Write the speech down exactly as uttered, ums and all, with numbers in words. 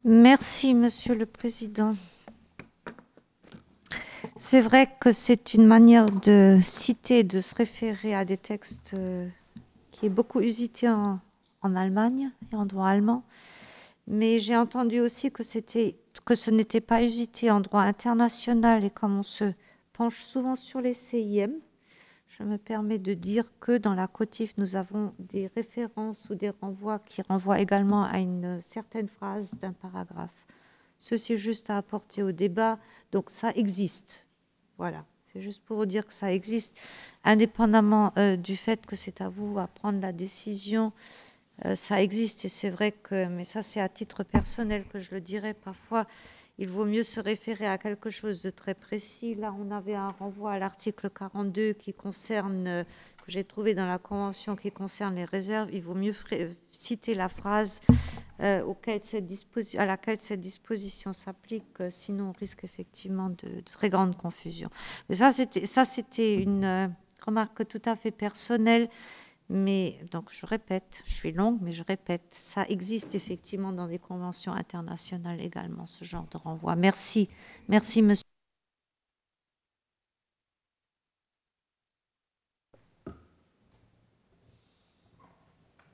Merci, Monsieur le Président. C'est vrai que c'est une manière de citer, de se référer à des textes euh, qui est beaucoup usité en, en Allemagne et en droit allemand. Mais j'ai entendu aussi que c'était que ce n'était pas usité en droit international et comme on se penche souvent sur les C I M, je me permets de dire que dans la COTIF, nous avons des références ou des renvois qui renvoient également à une certaine phrase d'un paragraphe. Ceci est juste à apporter au débat, donc ça existe. Voilà, c'est juste pour vous dire que ça existe, indépendamment euh, du fait que c'est à vous à prendre la décision. Euh, ça existe et c'est vrai que, mais ça c'est à titre personnel que je le dirais, parfois il vaut mieux se référer à quelque chose de très précis. Là, on avait un renvoi à l'article quarante-deux qui concerne, euh, que j'ai trouvé dans la Convention qui concerne les réserves. Il vaut mieux citer la phrase euh, auquel cette disposition, à laquelle cette disposition s'applique, euh, sinon on risque effectivement de, de très grande confusion. Mais ça, c'était, ça, c'était une euh, remarque tout à fait personnelle. Mais donc je répète, je suis longue, mais je répète, ça existe effectivement dans des conventions internationales également, ce genre de renvoi. Merci, merci, monsieur.